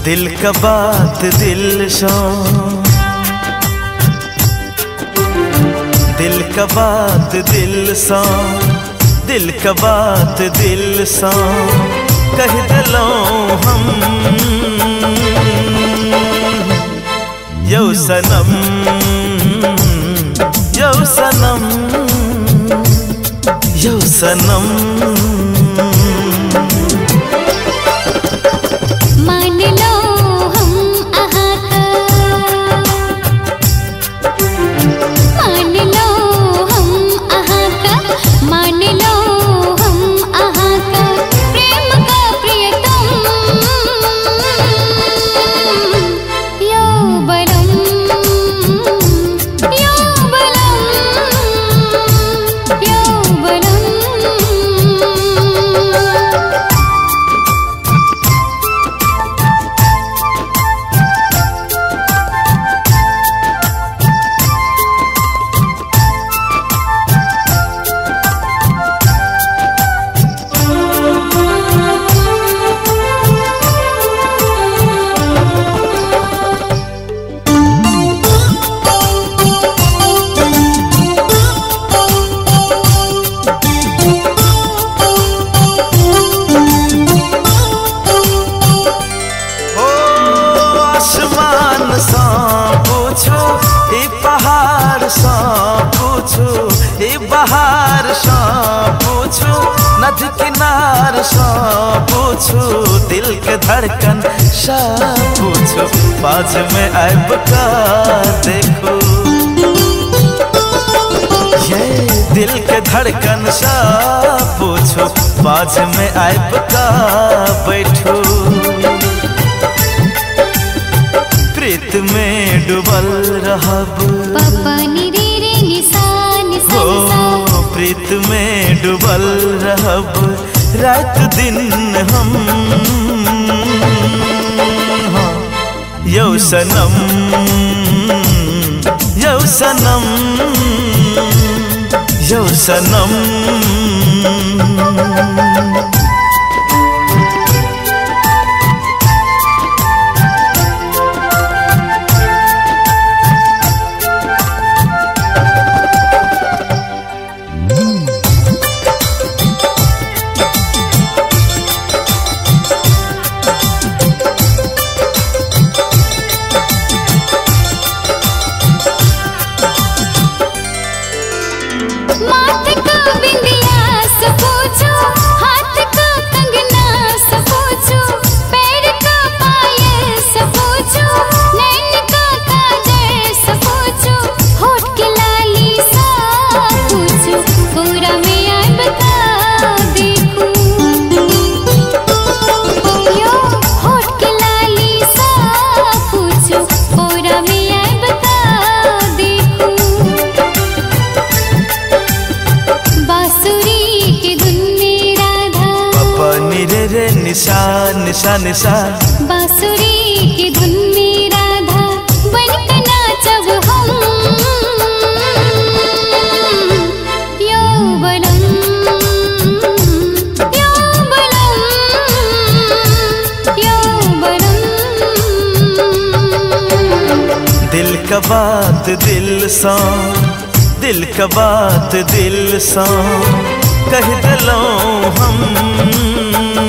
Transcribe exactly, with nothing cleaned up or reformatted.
दिल का बात दिल सो, दिल का बात दिल सो, दिल का बात दिल सो कह दिलो हम। यो सनम यो सनम यो सनम, मान लो हम आहा का, मान लो हम आहा का, मान लो हम आहा का, प्रेम का प्रियतम यो बलम यो बलम यो बलम। बहार सा पूछो, नदी किनार सा पूछो, दिल के धड़कन सा पूछो, बाज में ऐब का देखो, ये दिल के धड़कन सा पूछो, बाज में ऐब का बैठो, प्रीत में डूबल रहब पापा नी रे रे निसा निसा निसा, प्रीत में डूबल रहब रात दिन हम। हाँ, यो सनम यो सनम यो सनम। माथ का बिंदिया से पूछो, हाथ का कंगना से पूछो, पैर का पायल से पूछो, नैन का काजल से पूछो, होठ की लाली सा पूछो, पूरा मैं ऐब का देखूं, यो होठ की लाली सा पूछो, पूरा मैं ऐब का देखूं। बांसुरी की धुन में राधा, पापा नी रे रे निशा निशा निशा, बांसुरी की धुन में राधा बनकर नाचब हम। यो बलम यो बलम यो बलम। दिल का बात दिल सो, दिल का बात दिल सो कह दिलो हम।